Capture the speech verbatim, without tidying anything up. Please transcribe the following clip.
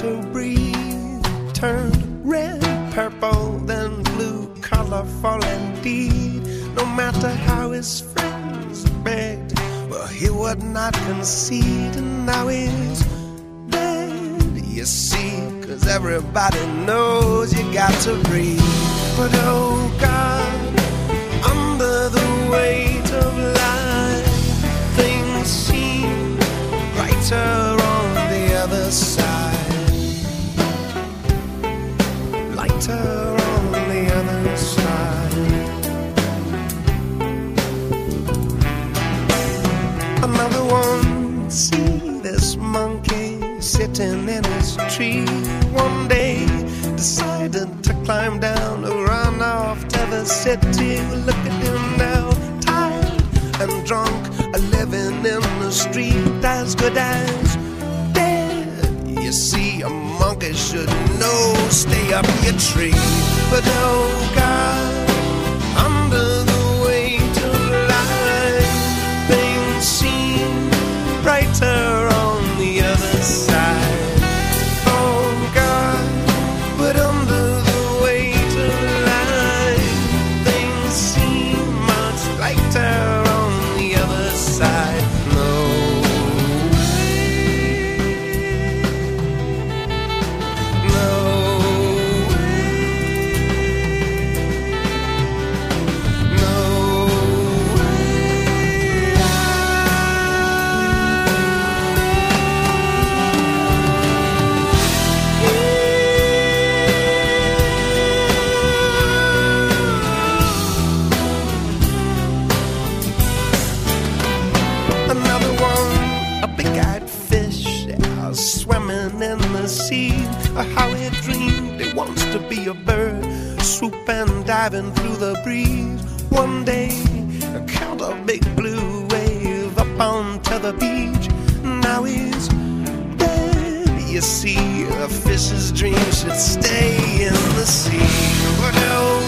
to breathe. Turned red, purple, then blue, colorful indeed. No matter how his friends begged, well, he would not concede. And now he's dead, you see, 'cause everybody knows you got to breathe. But oh God, under the weight of life, things seem brighter on the other side. Lighter on the other side. Another one, see this monkey sitting in his tree. One day decided to climb down, to run off to the city. Look at him now, tired and drunk, living in the street, as good as dead. You see, a monkey should know, stay up your tree. But oh God, under the weight of life, things seem brighter on the other side. Oh God, but under the weight of life, things seem much lighter on the other side. No way, no way, no way. Another one, a big-eyed fish, uh, swimming in the sea. Uh, how he dreamed he wants to be a bird, swooping, diving through the breeze. One day, caught a big blue wave up onto the beach. Now he's dead, you see. A fish's dream should stay in the sea. But oh